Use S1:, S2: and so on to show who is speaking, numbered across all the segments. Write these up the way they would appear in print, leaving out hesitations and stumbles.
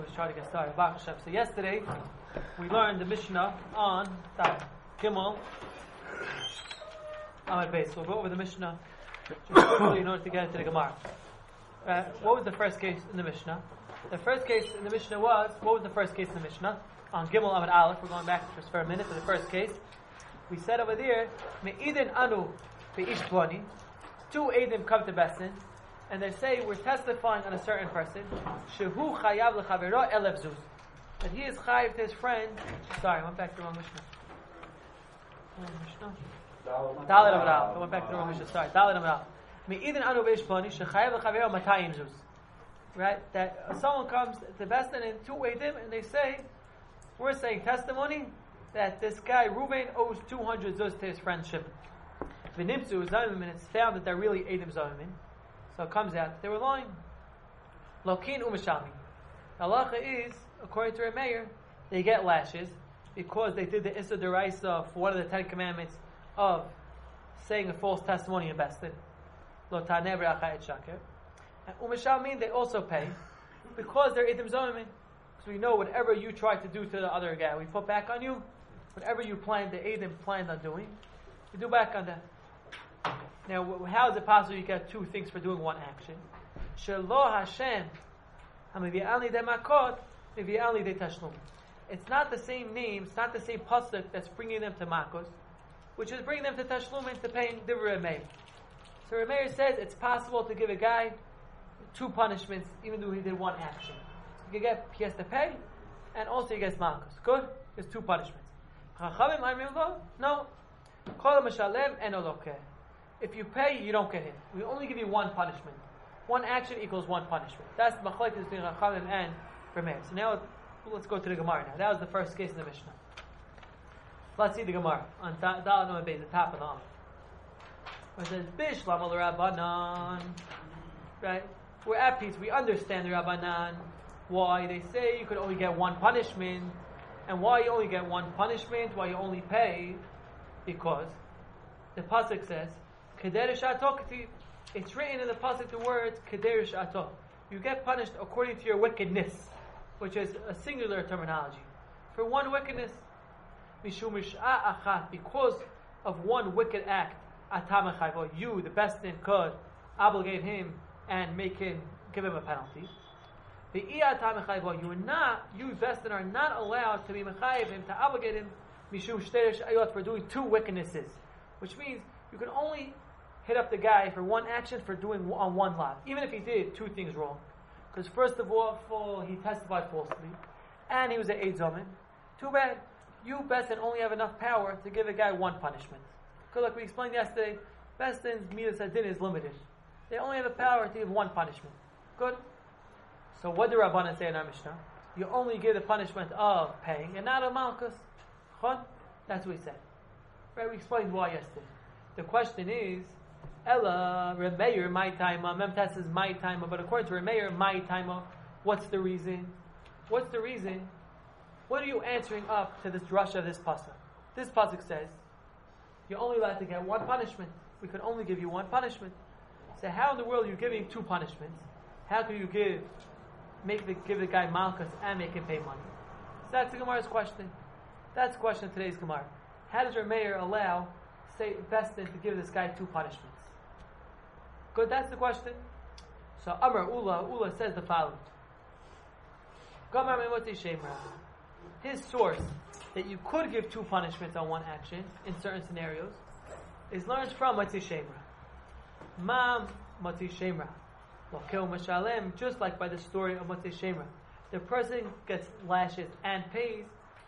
S1: Let's try to get started. So yesterday we learned the Mishnah on Gimel Amud Beis. We'll go over the Mishnah just quickly in order to get into the Gemara. What was the first case in the Mishnah? The first case in the Mishnah was, what was the first case in the Mishnah? On Gimel Amud Aleph, we're going back just for a minute for the first case. We said over there, Me'idin anu be'ish ploni. Two Eidim come to Besin, and they say, we're testifying on a certain person, Shehu chayav l'chavero elev zuz. That he is chayav to his friend. Sorry, I went back to the wrong Mishnah. Dalet Amud Aleph. I went back to the wrong Mishnah. Sorry, Dalet Amud Aleph. Me'idin anu be'ish ploni, shechayav l'chavero matayim zuz. Right? That someone comes to Besin and two Eidim, and they say, we're saying testimony that this guy, Reuven, owes 200 zuz to his friend Shimon. V'nimtzu zayimim, and it's found that they're really Eidim zayimim. So it comes out they were lying. Lokin u'mishalmi. Halacha is, according to Rameir, they get lashes because they did the Issa Deraisa for one of the 10 commandments of saying a false testimony in Besin. Lo taneh b'ra'acha et shaker. And u'mishalmi, they also pay because they're Eidim zayimim. So we know whatever you try to do to the other guy, we put back on you. Whatever you planned, the Eidim planned on doing, you do back on that. Now, how is it possible you get two things for doing one action? Shelo Hashem, hamivi'alni demakot, mivi'alni de tashlum. It's not the same name, it's not the same pasuk that's bringing them to makos, which is bringing them to tashlum and to paying divrei Rameir. So Rameir says it's possible to give a guy two punishments, even though he did one action. He has to pay, and also he gets makos. Good? There's two punishments. Chachamim amrim lo, no. Kol mashalem en olokeh. If you pay, you don't get hit. We only give you one punishment. One action equals one punishment. That's the machlekes between Chachamim and Rameir. So now let's go to the Gemara. Now that was the first case in the Mishnah. Let's see the Gemara on Dalet Amud Beis, the top of the Amud. It says Bishlam al Rabbanan. Right? We're at peace. We understand the Rabbanan. Why they say you could only get one punishment, and why you only get one punishment, why you only pay, because the pasuk says, "Keder sha'ato." It's written in the pasuk the words "Keder sha'ato." You get punished according to your wickedness, which is a singular terminology for one wickedness. Mishum mish'a achat, because of one wicked act, atam echayvo, you, the Beis-Din, could obligate him and give him a penalty. The iyatam echayvo, you Beis-Din are not allowed to be mechayev him, to obligate him mishum shtei shayot, for doing two wickednesses, which means you can only hit up the guy for one action for doing on one lot, even if he did two things wrong. Because first of all, he testified falsely, and he was an Eid Zomin. Too bad. You, Beis-Din, only have enough power to give a guy one punishment. Because like we explained yesterday, Beis-Din's midas hadin is limited. They only have the power to give one punishment. Good? So what do Rabbanan say in our Mishnah? You only give the punishment of paying, and not of malchus. That's what we said. Right? We explained why yesterday. The question is, Ella, Rameir, my time, Memtas is my time, but according to Rameir, my time, what's the reason? What's the reason? What are you answering up to this drasha of this pasuk? This pasuk says, you're only allowed to get one punishment. We could only give you one punishment. So how in the world are you giving two punishments? How can you give the guy malchus and make him pay money? So that's the Gemara's question. That's the question of today's Gemara. How does Rameir allow, say, Beis-Din to give this guy two punishments? Good, that's the question. So Amar Ula says the following. His source that you could give two punishments on one action in certain scenarios is learned from Matzi Shemra. Mam Matzi Shemra. Just like by the story of Matzi Shemra. The person gets lashes and pays.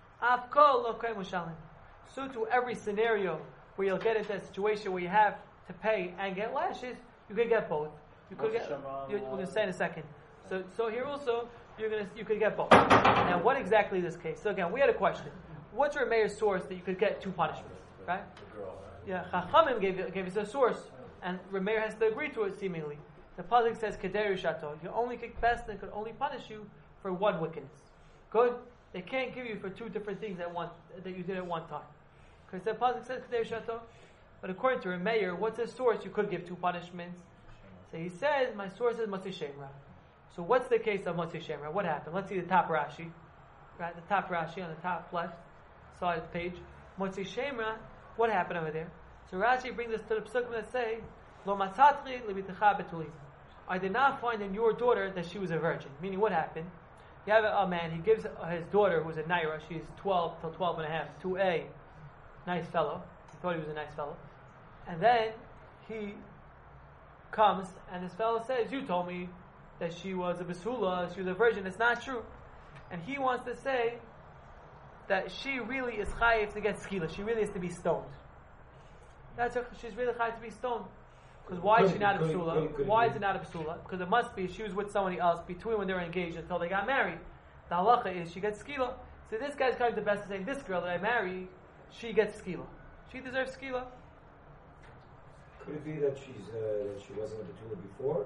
S1: So to every scenario where you'll get into a situation where you have to pay and get lashes, you could get both. You could get. We're going to say in a second. So here also you could get both. Now, what exactly is this case? So again, we had a question. What's your mayor's source that you could get two punishments? Right? Yeah, Chachamim gave us a source, and Rameir has to agree to it seemingly. The pasuk says Keder shato. You only Beis-Din could only punish you for one wickedness. Good. They can't give you for two different things that you did at one time. Because the pasuk says Keder shato. But according to Rameir, what's his source? You could give two punishments. So he says, my source is Matzi Shemra. So what's the case of Motzi Shemra? What happened? Let's see the top Rashi. Right, the top Rashi on the top left side of the page. Motzi Shemra, what happened over there? So Rashi brings us to the psukim that say, Lo matzatri lebitecha betuli. I did not find in your daughter that she was a virgin. Meaning, what happened? You have a man, he gives his daughter, who's a Naira, she's 12 till 12 and a half, to a nice fellow. He thought he was a nice fellow. And then he comes, and this fellow says, you told me that she was a Basula, she was a virgin. It's not true. And he wants to say that she really is chayiv to get skila. She really is to be stoned. She's really chayiv to be stoned. Because why is she not a Basula? Why is it not a Basula? Because it must be she was with somebody else between when they were engaged until they got married. The halacha is she gets skila. So this guy's coming to the best and saying, this girl that I marry, she gets skila. She deserves skila.
S2: Could it be that she wasn't a Betula before?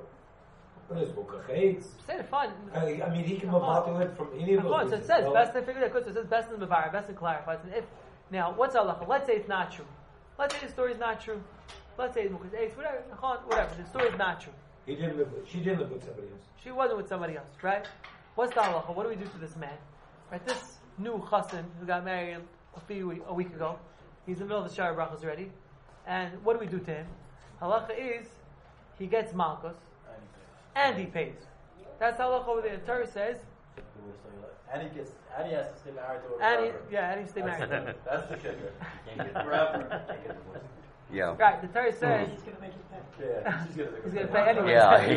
S1: Say it fine.
S2: I mean, he can move it from any of those.
S1: So it says best to figure that. So it says best in the bar, best to clarify. If now, what's halacha? Let's say it's not true. Let's say the story is not true. Let's say it's whatever. The story is not true.
S2: She didn't live with somebody else.
S1: She wasn't with somebody else, right? What's the halacha? What do we do to this man? Right, this new chassan who got married a week ago. He's in the middle of the Shara Brachos already, and what do we do to him? Halacha is he gets malchus. And he pays. That's how halacha over there. The Torah says.
S3: And he has to stay married to her forever.
S1: And he stay married.
S3: That's the kicker. You can't get forever. Can't get divorced.
S4: Yeah.
S1: Right. The Torah says.
S5: He's going to make it pay.
S3: Yeah. He's
S1: going to pay anyway.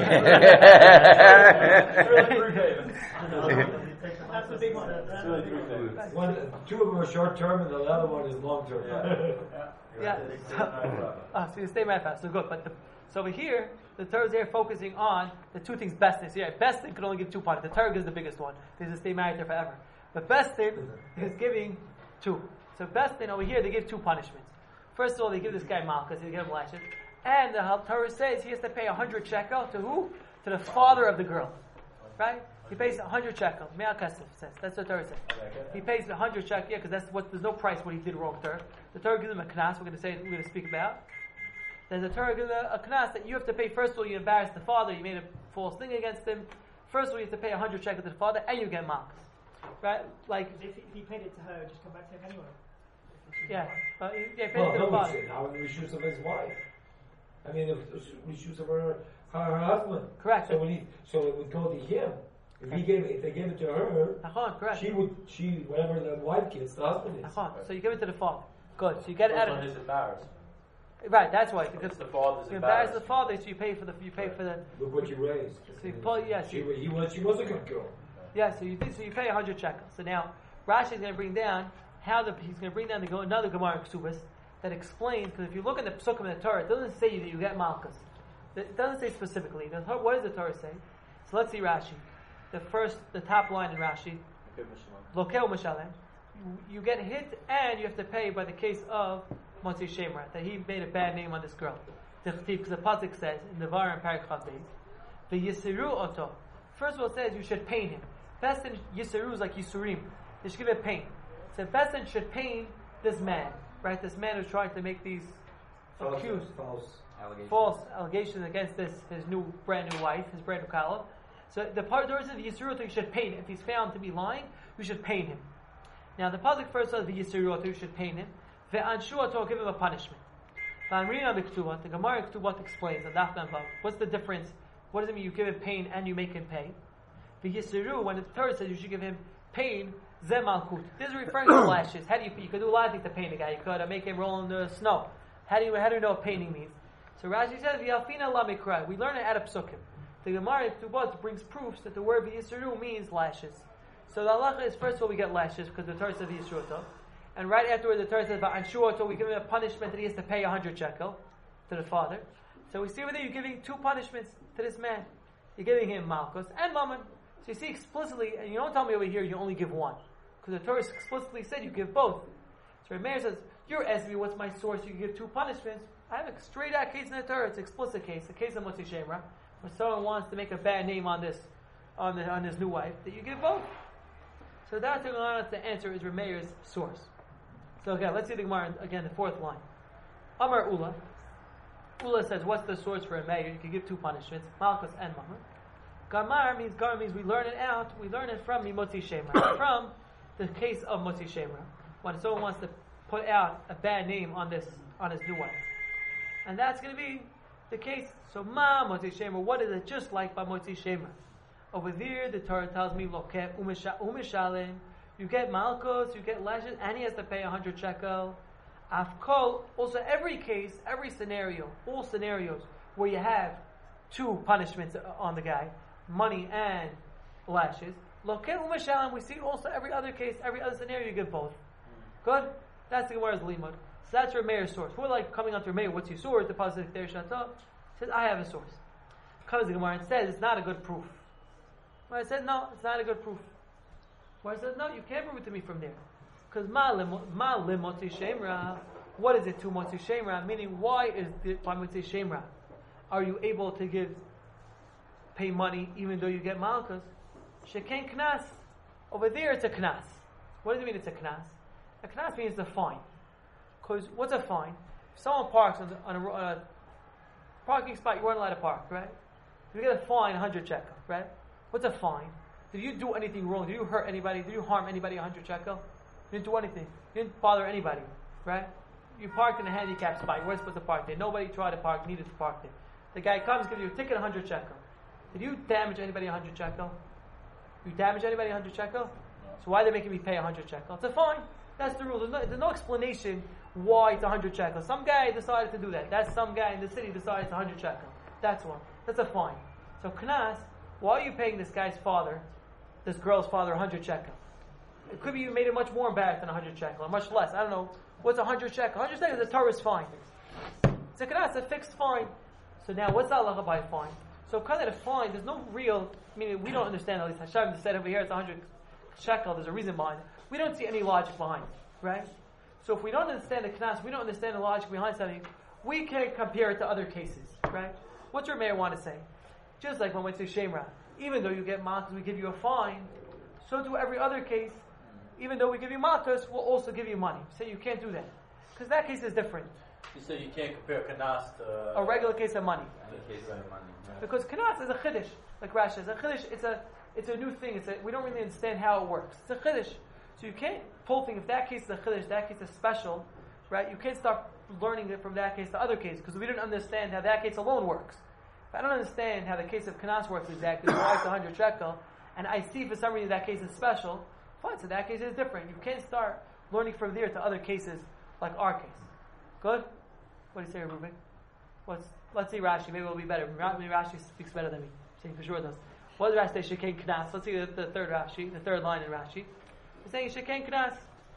S3: It's really three payments.
S5: That's the big one.
S3: It's really three payments.
S2: Two of them are short term, and the other one is long term.
S1: So you stay married fast. So good. So over here, the Torah is there focusing on the two things. Bestin. So yeah, Bestin could only give 2 punishments. The Torah is the biggest one. They just stay married there forever. But Bestin is giving 2. So Bestin over here, they give 2 punishments. First of all, they give this guy malchus, they give him lashes. And the Torah says he has to pay 100 shekel to who? To the father of the girl. Right? He pays 100 shekel. Me'al kasef says. That's what the Torah says. He pays 100 shekel, because there's no price what he did wrong to her. The Torah gives him a knas, we're going to speak about. There's a Torah gives a knas that you have to pay. First of all, you embarrassed the father, you made a false thing against him. First of all, you have to pay 100 shekel to the father, and you get malchus. Right? Like,
S5: if he paid it to her, it would just come back to him anyway.
S1: Yeah. He paid it to the father.
S2: How would we shoot of his wife? I mean, if we shoot of her husband.
S1: Correct.
S2: So it would go to him. If they gave it to her,
S1: correct.
S2: she whatever the wife gets, the husband is.
S1: So you give it to the father. Good. So you get it out of
S3: his embarrassed.
S1: Right, that's why. Because
S3: the father's
S1: you embarrass the father, so you pay for the.
S2: Look what you raised.
S1: So you pull,
S2: she was a good girl.
S1: Yeah, so you pay 100 shekels. So now Rashi is going to bring down he's going to bring down another Gemara in Ksubas that explains, because if you look at the Psukim in the Torah, it doesn't say that you get malchus. It doesn't say specifically. What does the Torah say? So let's see Rashi. The top line in Rashi. Lokel Mishalem. You get hit and you have to pay by the case of Motzi Shemra, that he made a bad name on this girl. Because the pasuk says in the Var and Parak Chav Beis, the Yisiru Oto. First of all, it says you should pain him. Bestin Yisiru is like Yisurim. They should give it pain. So Bestin should pain this man, right? This man who's trying to make these false allegations against his brand new wife, his brand new Kala. So the part of the Yisiru, you should pain him. If he's found to be lying, you should pain him. Now the pasuk first says the Yisiru, you should pain him. Ve'anshu, give him a punishment. I'm reading on the Ketubot. The Gemara in Ketubot explains on Daf Memvav. What's the difference? What does it mean? You give him pain and you make him pay. The Yisiru, when the Torah says you should give him pain, Zeh Malkut. This is referring to lashes. How do you could do a lot of things to pain a guy. You could make him roll in the snow. How do you know what paining means? So Rashi says V'yalfina la mikra. We learn it at a psukim. The Gemara in Ketubot brings proofs that the word Yisiru means lashes. So the halacha is first of all we get lashes because the Torah says Yisiru. And right afterwards, the Torah says, "Va'anshuato," we give him a punishment that he has to pay 100 shekel to the father. So we see over there, you're giving 2 punishments to this man. You're giving him malchus and mammon. So you see explicitly, and you don't tell me over here you only give 1, because the Torah explicitly said you give both. So Rameir says, "You're asking me what's my source? You give 2 punishments." I have a straight out case in the Torah. It's an explicit case, the case of Motzi Shemra, where someone wants to make a bad name on his new wife. That you give both. So that's the answer is Rameir's source. So again, let's see the Gemara again, the 4th line. Amar Ula. Ula says, what's the source for a mayor? You can give 2 punishments, malchus and mammon. Gamar means we learn it out. We learn it from Mimotzi Shemra, from the case of Motzi Shemra, when someone wants to put out a bad name on his new wife, and that's going to be the case. So Ma Motzi Shemra, what is it just like by Motzi Shemra? Over there, the Torah tells me Loket Umishalim. You get Malkos, you get lashes, and he has to pay 100 shekel. Afkol, also every case, every scenario, all scenarios where you have two punishments on the guy, money and lashes. Loket Umishalim, we see also every other case, every other scenario, you give both. Good? That's the Gemara's limud. So that's your mayor's source. We're like coming onto your mayor, what's your source? The Pasuk there, Shata says, I have a source. Comes the Gemara and says, it's not a good proof. Well, I said, no, it's not a good proof. Well, I said, no, you can't prove it to me from there. Because ma'alim motzi shemra, what is it to motzi shemra? Meaning, why is it by motzi shemra? Are you able to pay money even though you get malchus? Sheken knas. Over there, it's a knas. What does it mean it's a knas? A knas means the fine. Because what's a fine? If someone parks on a parking spot, you weren't allowed to park, right? You get a fine, 100 shekel, right? What's a fine? Did you do anything wrong? Did you hurt anybody? Did you harm anybody 100 shekel? You didn't do anything. You didn't bother anybody, right? You parked in a handicapped spot. You weren't supposed to park there. Nobody tried to park, needed to park there. The guy comes, gives you a ticket 100 shekel. Did you damage anybody 100 shekel? You damage anybody 100 shekel? So why are they making me pay 100 shekel? It's a fine. That's the rule. There's no explanation why it's 100 shekel. Some guy decided to do that. That's some guy in the city decided it's 100 shekel. That's one. That's a fine. So knas, why are you paying this guy's father, this girl's father, 100 shekel? It could be you made it much more embarrassed than 100 shekel, or much less. I don't know. What's 100 shekel? 100 shekel is a Torah's fine. It's a knas, a fixed fine. So now, what's the halacha by fine? So because of the fine, there's no real, meaning we don't understand, at least Hashem said over here it's 100 shekel, there's a reason behind it. We don't see any logic behind it, right? So if we don't understand the knas, we don't understand the logic behind something, we can compare it to other cases, right? What's your mayor want to say? Just like when we say Shemra, even though you get malchus, we give you a fine, so do every other case. Even though we give you malchus, we'll also give you money. So you can't do that. Because that case is different.
S3: You say you can't compare kanas to
S1: a regular case of money.
S3: Case of money. Right.
S1: Because kanas is a chiddush, like Rashi says. A chiddush, it's a new thing. We don't really understand how it works. It's a chiddush. So you can't pull things, if that case is a chiddush, that case is special, right? You can't start learning it from that case to other case, because we didn't understand how that case alone works. If I don't understand how the case of kanas works exactly, why it's 100 shekel, and I see for some reason that case is special, fine, so that case is different. You can't start learning from there to other cases like our case. Good? What do you say, Reuben? Let's see Rashi. Maybe it'll be better. Maybe Rashi speaks better than me. Saying for sure it does. What does Rashi say? Sheken knas. Let's see the third Rashi, the third line in Rashi. He's saying Sheken knas.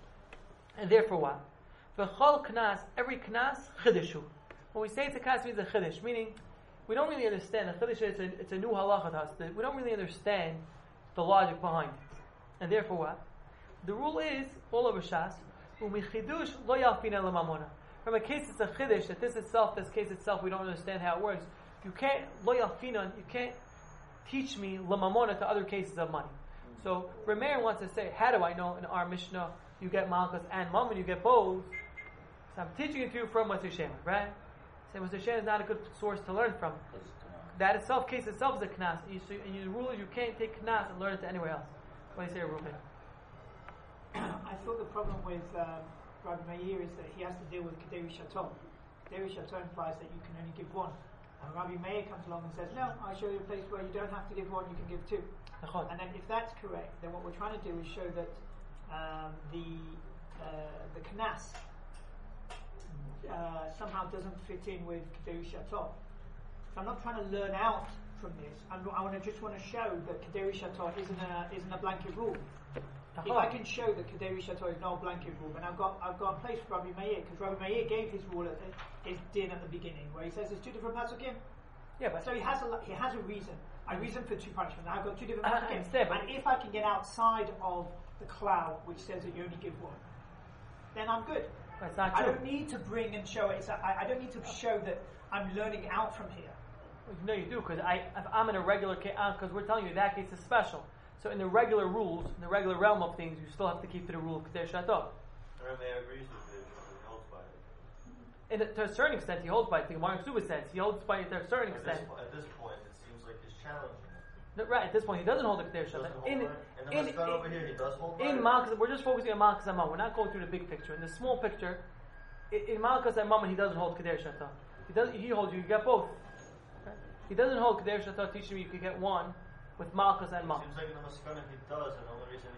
S1: And therefore what? V'chol knas, every knas, chidushu. When we say it's a knas, it means a chidush, meaning we don't really understand. A chidush, it's a new halacha to us. We don't really understand the logic behind it. And therefore what? The rule is, all over Shas, u'michidush lo yalfina l'mamona. From a case it's a chiddush, that this case itself, we don't understand how it works. You can't, lo yalfina, you can't teach me l'mamona to other cases of money. So, Rameir wants to say, how do I know in our Mishnah you get malchus and mammon, you get both? So I'm teaching it to you from Moshe Shem, right? So Moshe Shem is not a good source to learn from. That itself, case itself is a knas. And the rule is you can't take knas and learn it to anywhere else. What do you say, Reuben?
S5: I thought the problem with Rabbi Meir is that he has to deal with Kederi Shaton. Kederi Shaton implies that you can only give one. And Rabbi Meir comes along and says, no, I'll show you a place where you don't have to give one, you can give two. And then if that's correct, then what we're trying to do is show that the Knas somehow doesn't fit in with Kederi Shaton. So I'm not trying to learn out from this. I just want to show that Kederi Shaton isn't a blanket rule. If I can show that Kederi Shaton is not a blanket rule, then I've got a place for Rabbi Meir, because Rabbi Meir gave his rule his din at the beginning, where he says there's two different pasukim.
S1: Yeah, but
S5: so he has a reason. A reason for two punishments. Now I've got two different pasukim. And if I can get outside of the cloud, which says that you only give one, then I'm good.
S1: That's not true.
S5: I don't need to bring and show it. I don't need to show that I'm learning out from here.
S1: No, you do, because if I'm in a regular case, because we're telling you that case is special. So in the regular rules, in the regular realm of things, you still have to keep to the rule of Kedei Shato.
S4: Rabbi agrees with it. He holds by it.
S1: To a certain extent, he holds by it. The Gemara Ksuba says he holds by it to a certain extent.
S4: At this point, it seems like he's challenging it.
S1: Right, at this point, he doesn't hold the Kedei
S4: Doesn't
S1: Shatot.
S4: hold it. And the Maskana over here, he does hold by
S1: In
S4: it?
S1: Malchus, we're just focusing on Malchus and Mammon. We're not going through the big picture. In the small picture, in Malchus and Mammon, he doesn't hold Kedei Shatot. He holds you get both. Okay? He doesn't hold Kedei Shatot, teaching you could get one with Malchus and Mammon.
S4: Seems like in the Maskana he does, and the only reason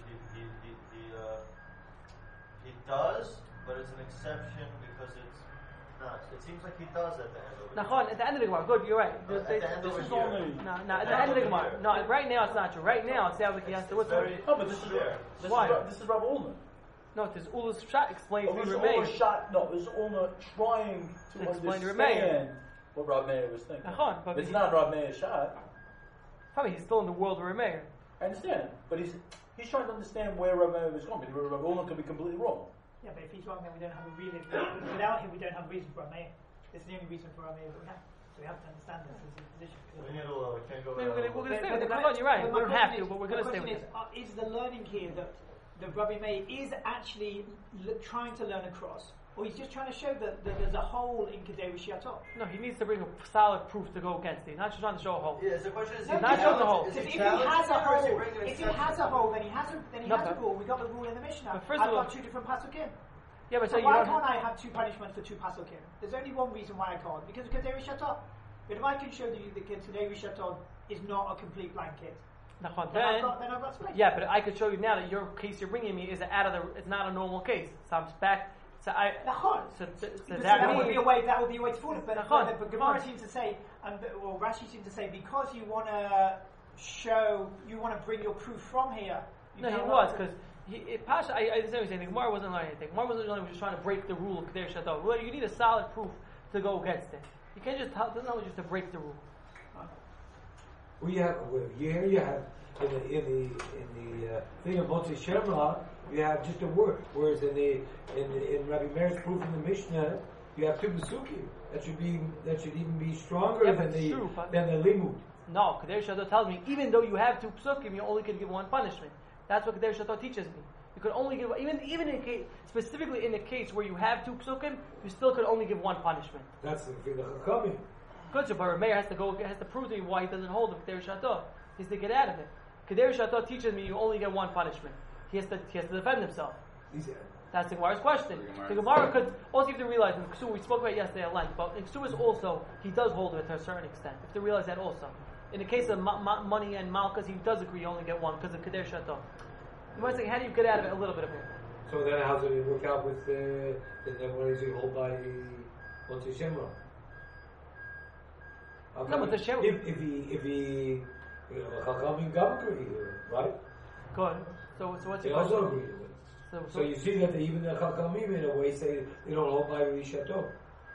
S4: he does, but it's an exception because it's not. It seems like he does at the end of it.
S1: Nachon, at the end of the Gemara, good, you're right.
S4: At the end over
S6: This is
S4: here.
S6: only.
S1: No, at the end of the Gemara. No, right now it's not true. Right now it sounds like he has to. What's
S4: Very
S6: No, but this is
S4: fair.
S1: Why?
S6: This is Rav Ullman.
S1: No, this Ula's shot explains
S6: This
S1: to
S6: is
S1: remain.
S6: Ullman shot. No, this is Ullman trying to
S1: Explain to
S6: understand what Rav Meir was thinking.
S1: Nachon, but
S6: It's not Rav Meir's shot.
S1: probably he's still in the world of Remeir.
S6: I understand, but he's trying to understand where Rav Meir was going. Because Rav Ullman could be completely wrong.
S5: Yeah, but if he's wrong, then we don't have a reason. Without him, we don't have a reason for Rameir. This is the only reason for Rameir that we have. So we have to understand this as his position.
S4: We can't go
S1: Maybe we're going to stay with it.
S5: But
S1: Nachon, you're right.
S5: but
S1: We
S5: my
S1: don't have
S5: question
S1: to, but we're going to stay with it.
S5: Is the learning here that Rabbi Meir is actually trying to learn across, or he's just trying to show that there's a hole in Kedei Shiatot?
S1: No, he needs to bring a solid proof to go against it. He's not just trying to show a hole.
S4: Yeah, so the question is,
S5: No,
S1: not showing the hole.
S4: is
S5: If he
S4: challenging
S5: has a
S4: it, or is he
S5: hole,
S4: bringing an
S5: if he
S4: exception?
S5: has a hole, then he has
S1: No,
S5: a
S1: but-
S5: rule. We got the rule in the Mishnah.
S1: But first
S5: I've
S1: of all-
S5: got two different pasukim.
S1: Yeah, but
S5: So
S1: so you
S5: why
S1: don't.
S5: can't I have two punishments for two pasukim? There's only one reason why I can't, because of Kedei Shiatot. But if I can show you that Kedei Shiatot is not a complete blanket,
S1: Nachon,
S5: then
S1: then.
S5: I've got space.
S1: Yeah, but I could show you now that your case you're bringing me is out of the. It's not a normal case. So I'm back. So
S5: Nachon.
S1: So
S5: Because
S1: that
S5: that would
S1: means
S5: be a way. That would be a way to fool it. But
S1: Nachon,
S5: Gemara
S1: Nachon.
S5: seems to say, or Rashi seems to say, because you want to show, you want to bring your proof from here.
S1: No, he was because Pasha. I understand what you're saying. The Gemara wasn't learning anything. Gemara wasn't learning. Was just trying to break the rule of Kedei Shatot. Well, you need a solid proof to go against it. You can't just tell. It doesn't always just to break the rule.
S2: Well, here you have in the thing of Motzi Shemra, you have just a word. Whereas in Rabbi Meir's proof in the Mishnah, you have two Besukim. That should even be stronger
S1: Yeah,
S2: than
S1: but
S2: the
S1: true, but-
S2: limud.
S1: No, Kedei Shatot tells me even though you have two psukim, you only can give one punishment. That's what Kedei Shatot teaches me. You could only give even in case, specifically in the case where you have two psukim, you still could only give one punishment.
S2: That's the Chachamim.
S1: Good, so but Meir has to prove to me why he doesn't hold the Kedei Shatot. He has to get out of it. Kedei Shatot teaches me you only get one punishment. He has to defend himself. That's the Gemara's question. The Gemara could also you have to realize in Ksuba, we spoke about it yesterday at length, but in Ksuba also he does hold it to a certain extent. You have to realize that also. In the case of money and Malchus, he does agree you only get one because of Kedei Shatot. You might say, how do you get out of it a little bit of it?
S2: So then how does it work out with then what is he hold by Motzi Shemra?
S1: No, but the Shem-
S2: if he Chachamim Gam agree, right?
S1: Good. So what's
S2: They
S1: your
S2: also
S1: question?
S2: agree with it. So you see that even the Chachamim in a way say they don't hold by Rishato.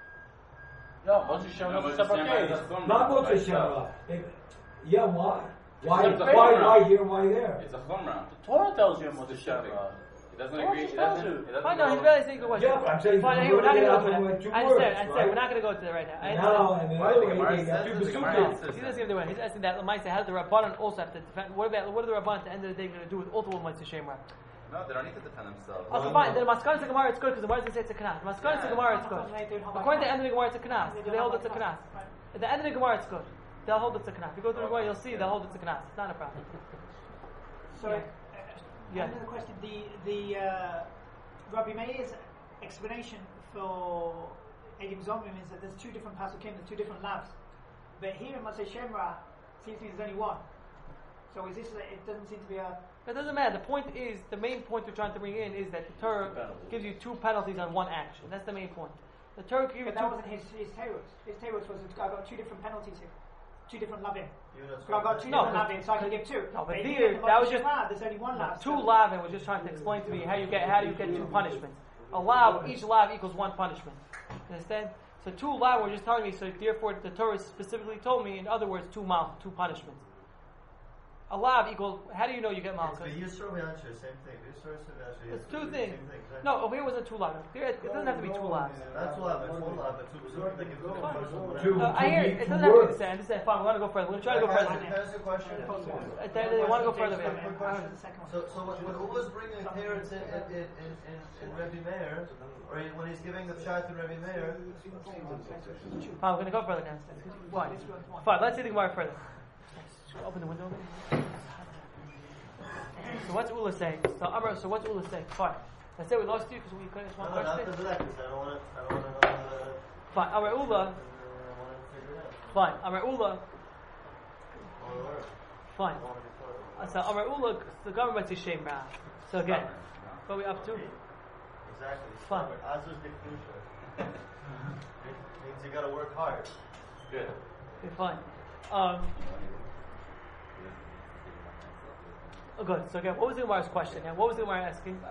S6: No, Moshe Shemra is a separate case.
S2: Not Motzi Shemra. Yeah, why? Why
S6: It's a chumrah.
S2: here? Why there?
S7: It's a chumrah.
S6: The Torah tells you Moshe Shemra.
S7: He doesn't
S6: Torah
S7: agree. He
S6: tells
S7: doesn't.
S6: you.
S7: He doesn't
S1: Fine, no,
S7: go-
S1: he's really saying a good question.
S2: Yeah, but I'm saying
S1: Fine,
S2: we're
S1: we're not going to go
S2: gonna
S1: to
S2: get
S1: that.
S2: out from,
S1: I
S2: two
S1: understand,
S2: words,
S1: we're
S2: right?
S1: not going to go to that right now. I
S2: Now,
S1: understand.
S2: and the
S7: Why
S2: other
S7: the
S2: way,
S7: Gemara
S2: they got
S7: says
S2: two
S7: this, the Gemara
S2: Besukim.
S7: says
S1: He's asking the way. He's asking that Lamaisa has the Rabbanan also have to defend. What are the Rabbanan at the end of the day going to do with ultimate Mitzvah Shemra?
S7: No, they don't need to defend themselves.
S1: Okay, fine. Then the Maskanas Gemara it's good because the Gemara doesn't say it's a Kanas. The Maskanas Gemara it's good. According to the end of the Gemara it's a Kanas. They hold it's a Kanas. At the end of the Gemara it's good. They'll hold it's a Kanas. If you go through the Gemara you'll see they'll hold it's a Kanas. It's not a problem.
S5: So,
S1: Yeah.
S5: another question: the Rabbi Meir's explanation for Edim Zomrim is that there's two different pasukim, there's two different labs. But here in Matzei Shemra, seems to me there's only one. So is this? It doesn't seem to be a.
S1: It doesn't matter. The point is, the main point we're trying to bring in is that the Torah gives you two penalties on one action. That's the main point. The Torah gives you
S5: But
S1: two.
S5: that wasn't his Teros. His Teros was I've got two different penalties here, two different lavim.
S4: Even that's
S5: So I've got two
S1: No,
S5: different lavim, so I can give two.
S1: No, but
S5: here
S1: here,
S5: in the
S1: that was
S5: Matzei
S1: just-
S5: Shemra, there's only one lav.
S1: Two lav and was just trying to explain to me how do you get two punishments. A lav, each lav equals one punishment. You understand? So two lav were just telling me, so therefore the Torah specifically told me, in other words, two punishments. A lav equals, how do you know you get malchus?
S4: But Yisro V'Yansher, same thing. Yisro V'Yansher.
S1: It's two things. No, over here wasn't two lavs. Here it doesn't have to be two lavs.
S4: That's love. It's one love. But two they can go first one.
S2: Two.
S1: I hear it. It doesn't have to be the same. I'm just saying, fine, we're going to go further. We're going to try to go further.
S4: Can I ask a question?
S1: They want to go further.
S4: Quick question. So when Uma's bringing the parents in Rebbe Meir, or when he's giving the shot to Rebbe Meir,
S1: Fine, we're going to go further now. Why? Fine, let's see the Gemara further. Should we open the window again? So what's Ula saying? So what's Ula saying? Fine. Let's say we lost you because we couldn't just one
S4: No, not
S1: question.
S4: to that, because I don't want to know the...
S1: Fine. Amar Ula.
S4: I want to figure it out.
S1: Fine. Amar Ula.
S4: Or
S1: Fine.
S4: I want to be clear.
S1: So Amar Ula, the government is Shem Ra. So again, what are we up to?
S4: Exactly.
S1: Fine.
S4: Azus de Kedusha. Means you got to work hard.
S7: Good.
S1: Okay, fine. Oh, good. So again, what was the Gemara's question? Now, what was the Gemara asking?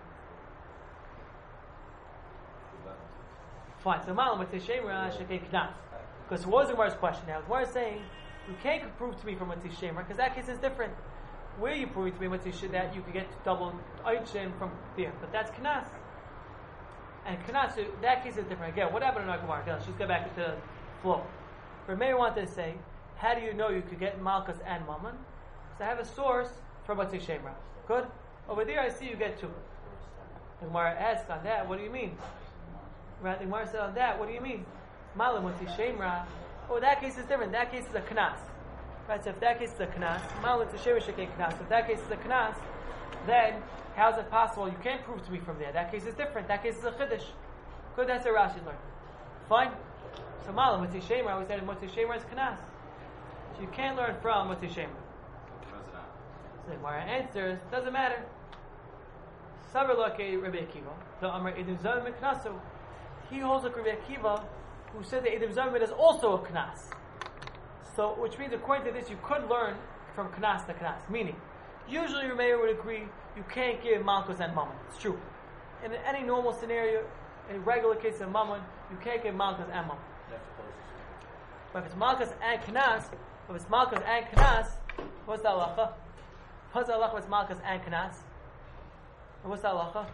S1: Fine. So Malam with Tishem Ra Shekei Knas. Because what was the Gemara's question? Now, the Gemara is saying you can't prove to me from Matzah Shem Ra because that case is different. Where are you proving to me Matzah that you could get double Eichin from there? But that's Knas. And Knas, so that case is different. Again, what happened in our Gemara? Again, let's just go back to the flow. Rameir wanted to say, how do you know you could get Malchus and Mammon? So I have a source from Matzah Shem Ra. Good? Over there I see you get two. The Gemara asked on that, what do you mean? Right? The Gemara said on that, what do you mean? Malam Matzah Shem Ra. Oh, that case is different. That case is a Knas. Right? So if that case is a Knas, Malam Matzah Shem Ra Shekei Knas. If that case is a Knas, then how is it possible? You can't prove to me from there. That case is different. That case is a Chiddush. Good, that's what Rashi learned. Fine? So Malam Matzah Shem Ra, we said Matzah Shem Ra is Knas. So you can't learn from Matzah Shem Ra. So the Gemara answers, doesn't matter. Savar Lokei Rabbi Akiva, the Amar Edim Zalman Knasu. He holds like Rabbi Akiva, who said that Edim Zalman is also a Knas. So, which means according to this, you could learn from Knas to Knas. Meaning, usually your mayor would agree you can't give Malchus and Mammon. It's true. In any normal scenario, in a regular case of Mammon, you can't give Malchus and Mammon. But if it's Malchus and Knas, what's the halacha? What's the halacha with Malchus and Knas? What's the halacha?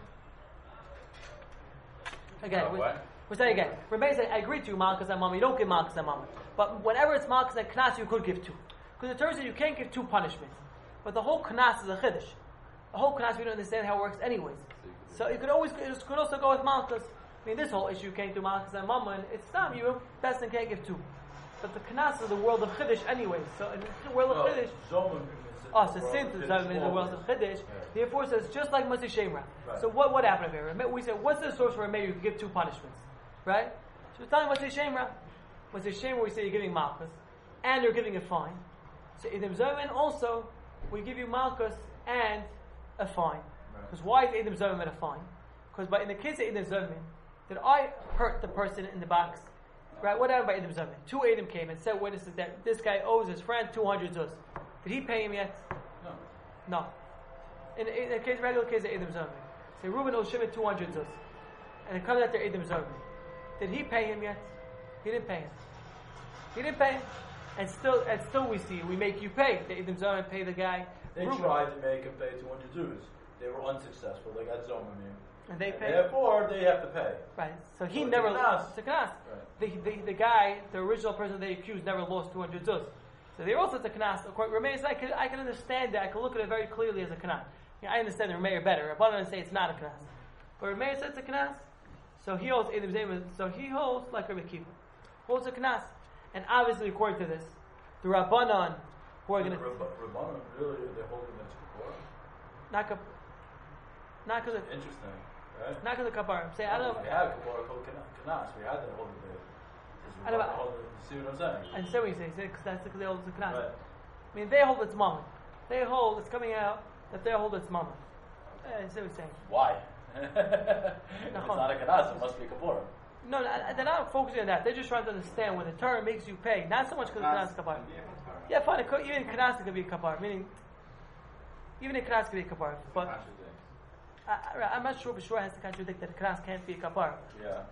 S1: Again, we're saying again. Rabbi said, I agree to you, Malchus and Mammon. You don't give Malchus and Mammon. But whenever it's Malchus and Knas, you could give two. Because the Torah says you can't give two punishments. But the whole Knas is a Chiddush. The whole Knas, we don't understand how it works anyways. So you could also go with Malchus. I mean, this whole issue, you can't do Malchus and Mammon. It's not, you best and can't give two. But the Knas is the world of Chiddush anyway. So in the world of Chiddush, so since the Zalman is the world of Chiddush, therefore it says just like Matzah Shem Ra. Right. So what happened here? We said, what's the source for a mayor you can give two punishments? Right? So it's telling Matzah Shem Ra. Matzah Shem Ra, we say you're giving Malchus, and you're giving a fine. So Edim Zalman also, we give you Malchus and a fine. Because why is Edim Zalman a fine? Because in the case of Edim Zalman, did I hurt the person in the box? Right? What happened by Edim Zalman? Two Edim came and said witnesses that this guy owes his friend 200 zuz. Did he pay him yet? No. In the regular case of Edim Zalman, say Reuben owes Shimon 200 zuz, and it comes out there Edim Zalman. Did he pay him yet? He didn't pay him. And still we see we make you pay. The Edim Zalman pay the guy.
S6: They
S1: Reuben.
S6: tried to make him pay 200 dues. They were unsuccessful. They got Zalman in.
S1: And they pay.
S6: Therefore, they have to pay.
S1: Right. So he
S6: So
S1: never
S6: it's a knas.
S1: It's a knas.
S6: Right.
S1: The guy, the original person they accused, never lost 200 zuz. So they're also a knas. Remains, I can understand that. I can look at it very clearly as a knas. I understand the Rameir better. Rabbanan say it's not a knas, but Rameir says it's a knas. So he holds Edim Zalman. So he holds like Rabbi Akiva, holds a knas. And obviously, according to this, the Rabbanan who are going to
S6: Rabbanan really they're holding it to Kapara.
S1: Not because of
S6: Interesting, right?
S1: not because of kapara. Say I don't know.
S6: We have Kapara called Kanas. We had that holding there.
S1: I don't know.
S6: See what I'm saying?
S1: I understand what you say. Because that's because they hold it's a knas.
S6: Right.
S1: I mean, they hold its mammon. They hold it's coming out that they hold its mammon. I see what you're saying.
S6: Why? If it's not a Kanas, it must be Kapara.
S1: No, they're not focusing on that. They're just trying to understand when the Torah makes you pay. Not so much because of kapara. Yeah, fine. Even Kanas could be kapara. Meaning, even a Kanas could be kapara. But I'm not sure Bishra has to contradict that Kanas can't be a kapara.
S6: Yeah.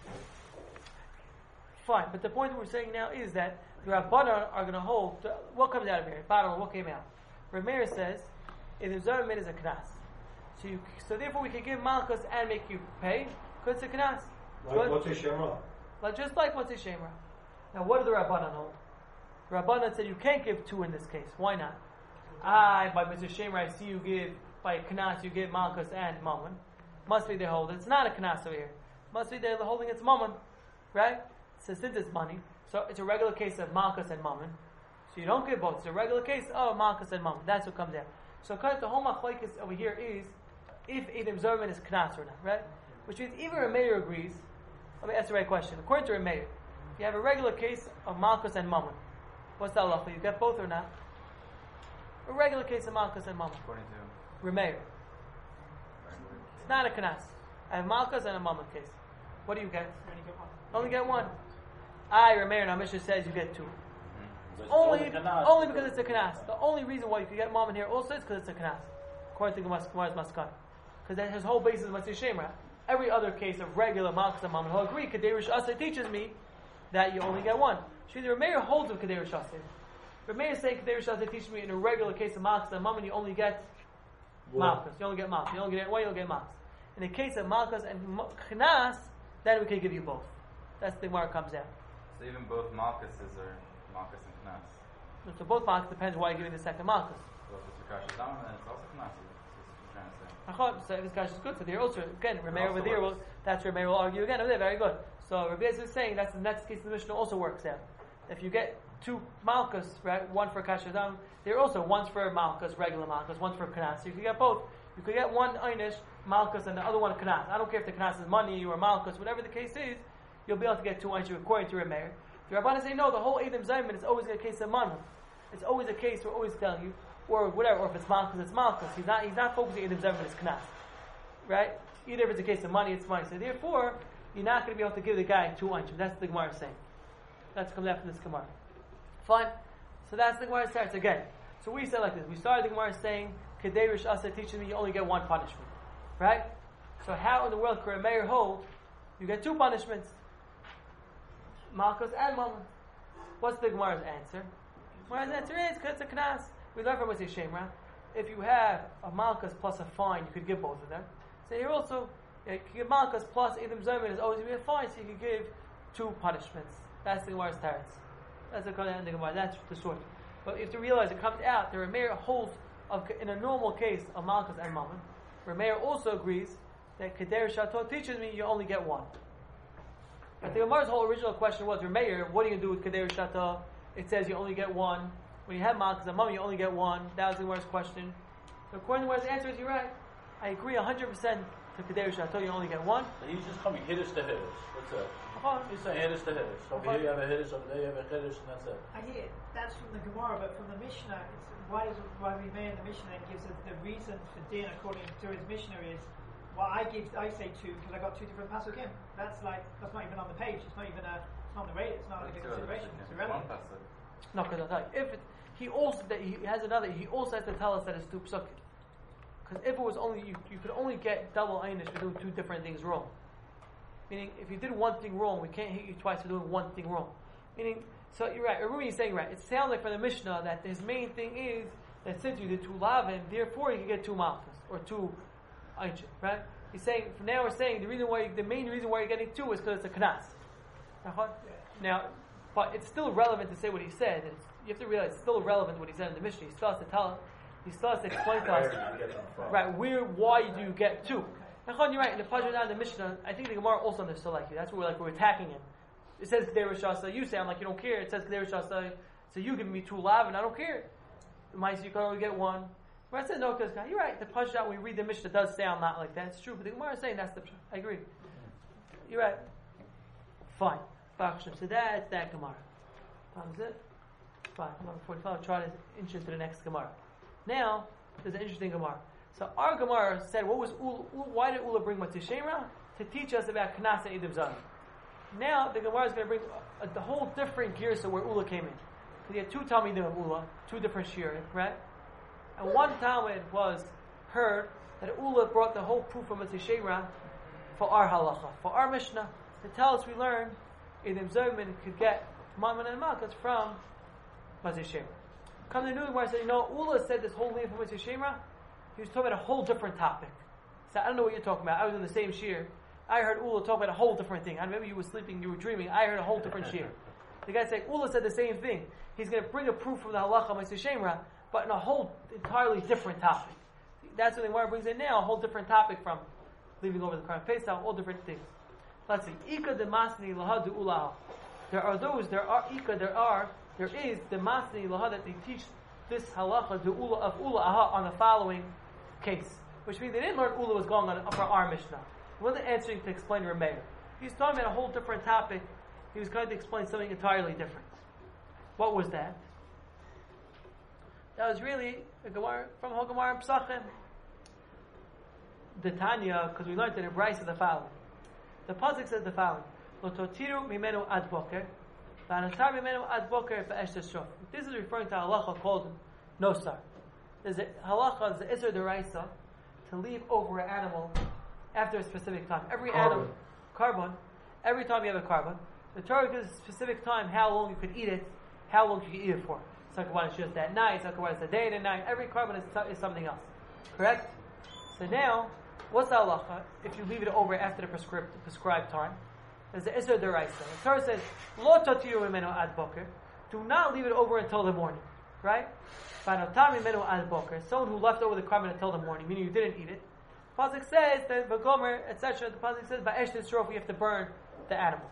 S1: Fine, but the point that we're saying now is that the Rabbanan are going to hold. What comes out of here? Bottom of what came out? Rameir says, if the Zalman is a Kanas. So therefore we can give Malchus and make you pay, because it's a Kanas.
S2: Like Matzah Shem Ra.
S1: Just like Matzah Shem Ra. Now what do the Rabbanan hold? The Rabbanan said you can't give two in this case. Why not? By Matzah Shem Ra, I see you give, by Kanas you give Malchus and Mammon. Must be they hold. It's not a Kanas over here. Must be they're holding its Mammon. Right? So since it's money, so it's a regular case of Malchus and Mammon. So you don't get both. It's a regular case of Malchus and Mammon. That's what comes out. So according to Homa Chlaikis over here is if Edom Zerman is Knas or not, right? Which means even Rameir agrees. Let me ask the right question. According to Rameir, you have a regular case of Malchus and Mammon. What's the halacha? You get both or not? A regular case of Malchus and Mammon.
S7: According to
S1: Rameir. It's not a Knas. I have Malchus and a Mammon case. What do you get?
S5: You only get one.
S1: Only get one. Rameir, now Mishnah says you get two.
S6: So it's
S1: Only
S6: Kanas.
S1: only because it's a Knas. The only reason why you can get Mammon here also is because it's a Knas. According to Gemara's Maskan. Because his whole basis is Matzah Shemra. Every other case of regular Malchus and Mammon, he'll agree, Kadei Rishaseh teaches me that you only get one. Shvi, Rameir holds with Kadei Rishaseh. Rameir is saying Kadei Rishaseh teaches me in a regular case of Malchus and Mammon, you only get Malchus. You only get Malchus. You only get one, you don't get Malchus. In the case of Malchus and Knas, then we can give you both. That's the Gemara comes out.
S7: So even both Malchuses are Malchus and Knas.
S1: So both Malchus depends why you're giving the second Malchus.
S7: So if it's Rakash Dam, then it's also Knas. That's what you're trying to say.
S1: So if this guy is good, so there also again Rameir over
S7: also
S1: there
S7: works.
S1: that's where Rameir will argue again over there. Very good. So Rabbi Yezer is saying that's the next case of the Mishnah also works out. If you get two Malchus, right, one for Kashadam, there also one's for Malchus, regular Malchus, one's for Knas. So you could get both. You could get one Einish, Malchus, and the other one Knas. I don't care if the Knas is money or Malchus, whatever the case is, you'll be able to get two Einish according to Rameir. The Rabbanan say no, the whole Edom Zayman is always a case of Mammon. It's always a case we're always telling you, or whatever, or if it's Malchus, it's Malchus. He's not focusing on Edom Zayman as Knas. Right? Either if it's a case of money, it's money. So therefore, you're not going to be able to give the guy two Einish. That's the Gemara saying. That's comes after this Gemara. Fine. So that's the Gemara starts again. So we said like this. We started the Gemara saying, Kadei Rish Asa teaches me you only get one punishment. Right? So how in the world could a mayor hold you get two punishments? Malchus and Mammon. What's the Gemara's answer? Gemara's answer is because it's a Knas. We learn from Moshe Shemra. If you have a Malchus plus a fine, you could give both of them. So here also, you can give Malchus plus Edom Zerman is always going to be a fine, so you can give two punishments. That's the Gemara's Teretz. That's the Gemara. That's the short. But you have to realize it comes out the Rameir holds in a normal case of Malchus and Mammon. Rameir also agrees that Kadei Shatot teaches me you only get one. But the Gemara's whole original question was Rameir, what are you going to do with Kadei Shatot? It says you only get one. When you have Malchus and Mammon, you only get one. That was the Gemara's question. So according to Gemara's answer is you're right. I agree 100% to Kadei Shatot you only get one.
S6: So he's just coming Hiddish to Hiddish. What's that? He's saying Hiddish to Hiddish. Over here you have a Hiddish, over there you have a Hiddish, and that's it.
S5: I hear that's from the Gemara, but from the Mishnah, it's, why we made in the Mishnah it gives us the reason for din according to his Mishnah is I say two because I got two different pasukim. That's not even on the page. It's not even it's not narrated. It's not like a consideration. It's irrelevant.
S1: No, because I'll tell you, he also has to tell us that it's two psukim. Because if it was only you could only get double einish for doing two different things wrong. Meaning, if you did one thing wrong, we can't hit you twice for doing one thing wrong. Meaning, so you're right. Rumi is saying right. It sounds like from the Mishnah that his main thing is that since you did two lavin, therefore you can get two malchus or two eichim. Right? He's saying from now we're saying the main reason why you're getting two is because it's a knas. Now, but it's still relevant to say what he said. You have to realize it's still relevant what he said in the Mishnah. He still has to tell. He still has to explain to us, right? Why do you get two? Nachon, you're right. In the Pasuk down in the Mishnah, I think the Gemara also understood like you. That's where we're attacking him. It says Kedei Rishasa. You say I'm like you don't care. It says Kedei Rishasa. So you give me two lav and I don't care. You can only get one. Right? Says no, because you're right. The Pasuk when we read the Mishnah does sound not like that. It's true, but the Gemara is saying that's the. I agree. You're right. Fine. So that's that Gemara. That was it. Fine. Number 45. I'll try to inch into the next Gemara. Now there's an interesting Gemara. So our Gemara said, why did Ula bring Matzah Shemra? To teach us about Knas and Edom Zayman. Now the Gemara is going to bring the whole different gears of where Ula came in. Because he had two Talmidim of Ula, two different shiurim, right? And one Talmud was heard that Ula brought the whole proof of Matzah Shemra for our halacha, for our Mishnah, to tell us we learned Edom Zayman could get Mammon and Malchus from Matzah Shemra. Come to the new Gemara and said, Ula said this whole name for Matzah Shemra. He was talking about a whole different topic. So I don't know what you're talking about. I was in the same shiur. I heard Ula talk about a whole different thing. I remember you were sleeping, you were dreaming. I heard a whole different shiur. The guy said, Ula said the same thing. He's going to bring a proof from the halacha Matzah Shemra, but in a whole entirely different topic. That's what the Gemara brings in now, a whole different topic from leaving over the Karban Pesach, all different things. Let's see. Ika de masni lahadu ula. There are there is the Masni Laha that they teach this halacha, the Ula of Ula Aha, on the following case. Which means they didn't learn Ula was going on for our Mishnah. He wasn't answering to explain Rameir. He was talking about a whole different topic. He was going to explain something entirely different. What was that? That was really a Gemara from Gemara and Psachim. The Tanya, because we learned in the Brisa the following. The pasuk says the following: Lo totiru mimenu ad boker, v'anotar mimenu ad boker ba'esh teshruf. This is referring to a halacha called nosar. There's a halacha, there's the Isser Deraisa, to leave over an animal after a specific time. Every animal, carbon, every time you have a carbon, the Torah gives a specific time how long you could eat it, how long you can eat it for. Some carbon is just at night, some carbon is a day and a night. Every carbon is something else. Correct? So now, what's the halacha if you leave it over after the prescribed time? There's the Isser Deraisa. The Torah says, Lo totiru mimenu ad boker. Do not leave it over until the morning. Right? V'anotar mimenu ad boker. Someone who left over the carbon until the morning, meaning you didn't eat it. The pasuk says that v'gomer, etc. The pasuk says ba'esh teshruf, you have to burn the animal.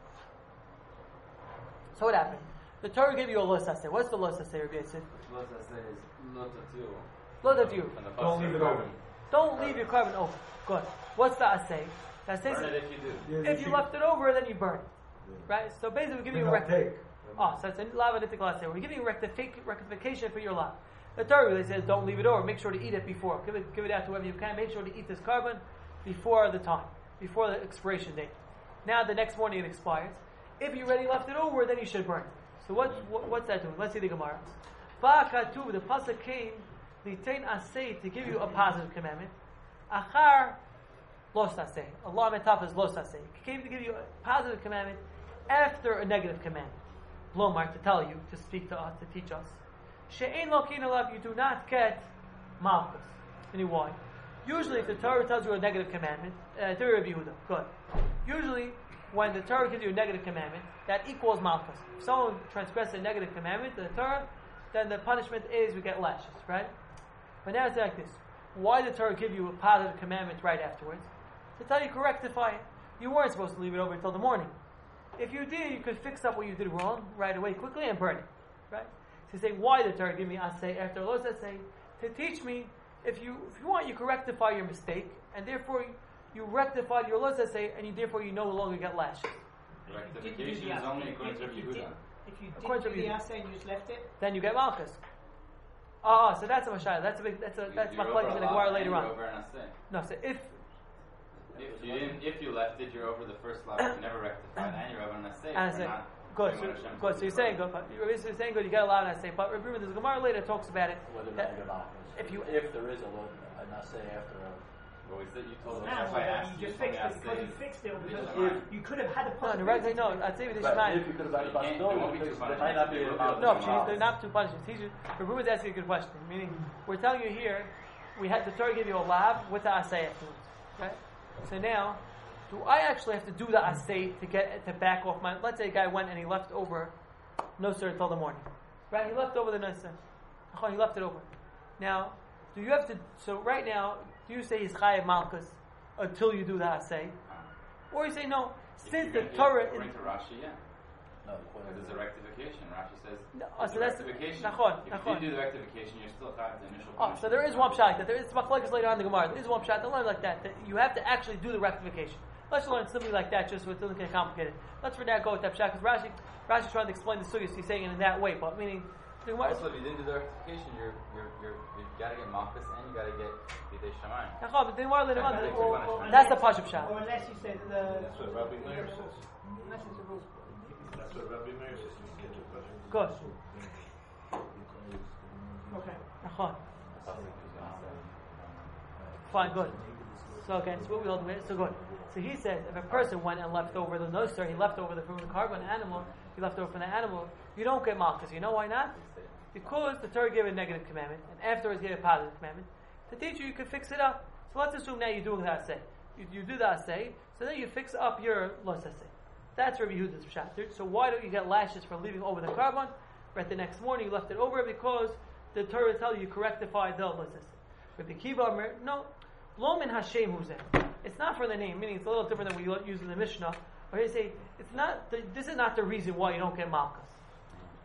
S1: So what happened? The Torah gave you a los aseh. What's the los aseh, Rabbi Yitzchak?
S7: Los aseh is lo tatiru.
S1: Lo tatiru.
S2: Don't leave it open.
S1: Don't leave your carbon open. Good. What's the aseh? The aseh
S6: Burn
S1: says,
S6: it if you do.
S1: if you left it over, then you burn it. Right? So basically, we're giving you a rectification. Oh, so it's a lava nitik aseh. We're giving you rectification for your lot. The Torah really says, don't leave it over. Make sure to eat it before. Give it out to whoever you can. Make sure to eat this carbon before the time, before the expiration date. Now, the next morning it expires. If you already left it over, then you should burn it. So what's that doing? Let's see the Gemara. Ba'akatu, the pasuk came, litain aseh, to give you a positive commandment. Achar los aseh. Allah metaf is los aseh. He came to give you a positive commandment after a negative commandment. Lomar, to tell you, to speak to us, to teach us. She'ein lokin alav, you do not get malchus. Meaning why? Usually if the Torah tells you a negative commandment, Rabbi Yehuda, good. Usually when the Torah gives you a negative commandment, that equals malchus. If someone transgresses a negative commandment to the Torah, then the punishment is we get lashes, right? But now it's like this. Why did the Torah give you a positive commandment right afterwards? To tell you to rectify it. You weren't supposed to leave it over until the morning. If you did, you could fix up what you did wrong right away, quickly, and burn it, right? So you say, why did the Torah give me aseh after los aseh? To teach me, if you want, you can rectify your mistake, and therefore you rectified your los aseh, and therefore you no longer get lashes.
S7: Rectification is only according to Yehuda.
S5: If you
S1: According
S5: didn't
S1: to
S5: do the
S1: Yehuda.
S5: assay and you just left it,
S1: Then you get malchus. Oh, so that's a mashayla. That's machlokes in the Gemara later on.
S7: Over an aseh.
S1: No, so if
S7: you left it, you're over the first level. You never rectified, and you're over an aseh.
S1: and I say, good, so you're saying good. You're saying good. You get a lot, and I say, but remember, there's a Gemara later talks about it.
S3: Whether
S1: that
S3: or not
S1: if there is
S3: a naseh after a
S7: Well, we said you told us
S5: now
S7: if I asked
S5: you
S7: you,
S5: just fixed it because you fixed it, or because you could have had a possibility.
S1: No, I'd say with the
S3: But
S1: Shemaim.
S3: if you could have had a
S7: There
S3: possibility,
S7: won't be
S3: because
S7: two
S3: there might not be a
S7: punishments.
S1: No, they're not two punishments. But Ruben's asking a good question. Meaning, we're telling you here, we had the Torah give you a lav with the asay afterwards. Right? So now, do I actually have to do the asay to back off my? Let's say a guy went and he left over nosar until the morning. Right? He left over the nosar. He left it over. Now, do you have to? So right now, do you say he's chayav malchus until you do the asay, or you say no? Since the Torah,
S7: according to Rashi, yeah.
S3: no,
S7: Because there's a rectification. Rashi says
S1: so
S7: the
S1: that's
S7: rectification.
S1: nachon.
S7: If you do the rectification, you're still chayav the initial
S1: Oh,
S7: punishment.
S1: so there is one pshat that there is machlokes later on in the Gemara. There is one pshat that learns like that you have to actually do the rectification. Let's learn something like that just so it doesn't get complicated. Let's for now go with that pshat because Rashi's trying to explain the sugyas. He's saying it in that way, but meaning the Gemara.
S7: Also, if you didn't do the rectification, you gotta get malchus and you gotta get bidei shamayim.
S1: Nachon, but the Gemara later on.
S7: Or-
S1: That's the pashup pshat.
S5: Or unless you said the.
S8: That's what Rabbi Meir says.
S5: Unless it's a rule.
S8: That's what Rabbi Meir says. You get a budget.
S1: Good.
S5: Okay.
S1: Nachon. Fine, good. So again, so what we hold with, so good. So he says, if a person went and left over the nosar, he left over from the carbon animal, he left over from the animal, you don't get malchus. You know why not? Because the Torah gave a negative commandment, and afterwards gave a positive commandment. To teach you can fix it up. So let's assume now you're doing the asay. You do the asay, so then you fix up your los asay. That's Rabbi Yehuda's pshat. So why don't you get lashes for leaving over the carbon? Right, the next morning you left it over because the Torah tells you to rectify the los asay. Rabbi Kiva, no. Lomin Hashem Huzeh. It's not for the name, meaning it's a little different than we use in the Mishnah. Where they say it's not. This is not the reason why you don't get malchus.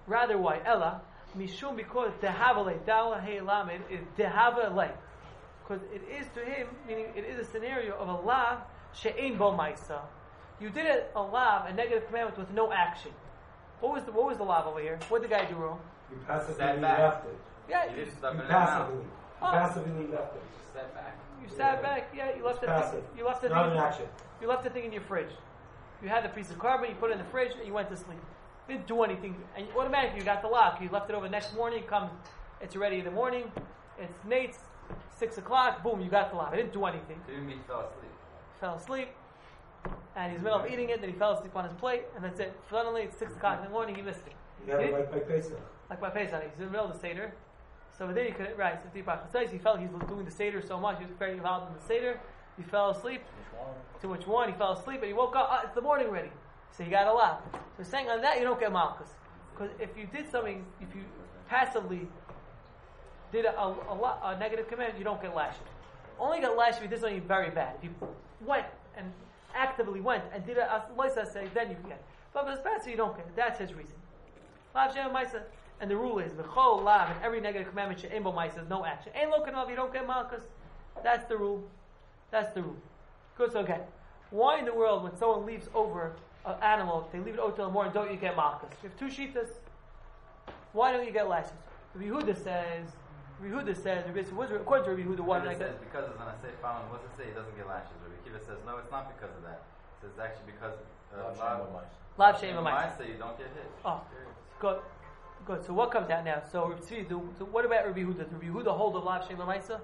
S1: Rather, why? Ella, mishum, because dehavale, dala hey lamed is dehavale. Because it is to him, meaning it is a scenario of a lav she'ein bo ma'isa. You did a lav, a negative commandment with no action. What was the lav over here? What did the guy do wrong?
S2: You passively
S7: Sat back.
S2: left it.
S1: Yeah,
S7: You
S1: you,
S7: just stuck
S2: You
S7: it in your mouth.
S2: passively. You passively left it.
S7: Step back.
S1: sat back. Yeah, you left the
S2: Passive.
S1: thing. You left the
S2: Not
S1: thing.
S2: an action.
S1: You left the thing in your fridge. You had the piece of cardboard. You put it in the fridge, and you went to sleep. Didn't do anything, and automatically you got the lock. You left it over the next morning. Comes, it's ready in the morning. It's Nate's 6 o'clock. Boom, you got the lock. I didn't do anything.
S7: Didn't mean fell asleep.
S1: Fell asleep, and he's in the middle of eating it. Then he fell asleep on his plate, and that's it. Suddenly it's 6 o'clock in the morning. He missed it.
S2: You got
S1: He
S2: it
S1: didn't-
S2: right by Pesach.
S1: Like my face on it. He's in the middle of the Seder. So then he couldn't, right, so Deepak says he felt he was doing the Seder so much, he was very involved in the Seder, he fell asleep, too much wine, he fell asleep, and he woke up, it's the morning already. So he got a lot. So saying on that, you don't get malchus. Because if you did something, if you passively did a negative command, you don't get lashed. Only get lashed if you did something very bad. If you went and actively went and did a loisa say, then you get it. But if it's bad, so you don't get it. That's his reason. Lav Shem Maisa. And the rule is, v'chol lav, and every negative commandment she'en bo ma'isa is no action. Ain't lokin lav, you don't get malchus. That's the rule. That's the rule. Good, so again, why in the world when someone leaves over an animal, they leave it over till the morning, don't you get malchus? You have two shitas. Why don't you get lashes? Rabbi Yehuda says, according to Rabbi Yehuda, one
S7: It
S1: like
S7: says
S1: that.
S7: because it's on a safe found. What does it say? He doesn't get lashes. Rabbi Kiva says no, it's not because of that. It says it's actually because
S1: Lav she'en bo ma'isa.
S7: you don't get hit.
S1: Oh, good. Good. So what comes out now? So what about Rabbi Yehuda? Does Rabbi Yehuda hold of Lav She'en bo ma'isa?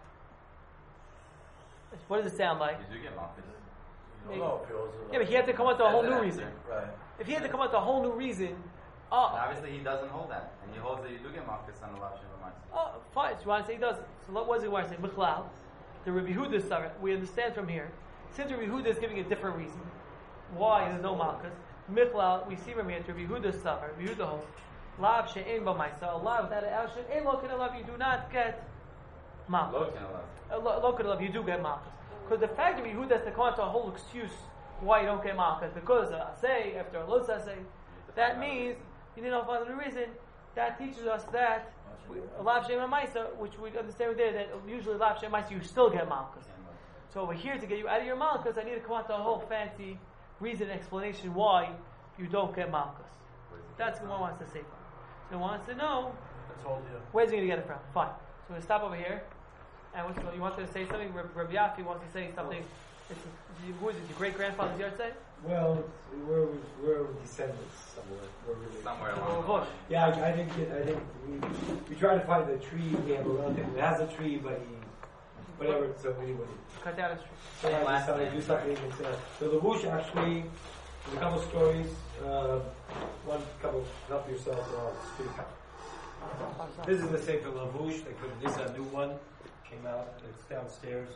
S1: What does it sound like?
S7: You do get malchus.
S3: You don't know if it was
S1: Yeah, but he had to come up to a whole new
S7: That's
S1: reason.
S3: Right.
S1: If he had to come up to a whole new reason,
S7: And obviously he doesn't hold that, and he holds that you do get malchus on the lav shem b'ma'isa.
S1: fine. So you want to say he doesn't. So what was it? Want to say Michlal? The Rabbi Yehuda stuff. We understand from here. Since Rabbi Yehuda is giving a different reason why there's no malchus, Michlal, we see from here. Rabbi Yehuda stuff. Rabbi Yehuda holds Lav she'en bo ma'isa. A lav without an action. Ain't lokin alav. You do not get malchus.
S7: Look in a lav.
S1: Lokin alav. You do get malchus. Because the fact that Yehuda has to come out to a whole excuse why you don't get malchus, because say after a los say, that means you didn't know for the reason. That teaches us that lav she'en bo ma'isa, which we understand there that usually lav she'en bo ma'isa you still get malchus. So over here to get you out of your malchus, I need to come out to a whole fancy reason explanation why you don't get malchus. That's what one wants to say. So he wants to know where's he going to get it from. Fine. So we stop over here. And you wanted to say something? Rabbi Yafi wants to say something. Who is it? Your great grandfather's yard say?
S2: Well, we're descendants somewhere. We're really
S7: Somewhere
S1: Oh,
S7: along the
S1: bush.
S7: line.
S2: Yeah, I think we tried to find the tree. We have a relative who has a tree, but whatever. So anyway,
S1: Cut down his tree.
S2: so I decided to do something. So the bush actually, there's a couple stories. One couple, help yourself. Speak. This is the Sefer Lavush. This is a new one. Came out. It's downstairs.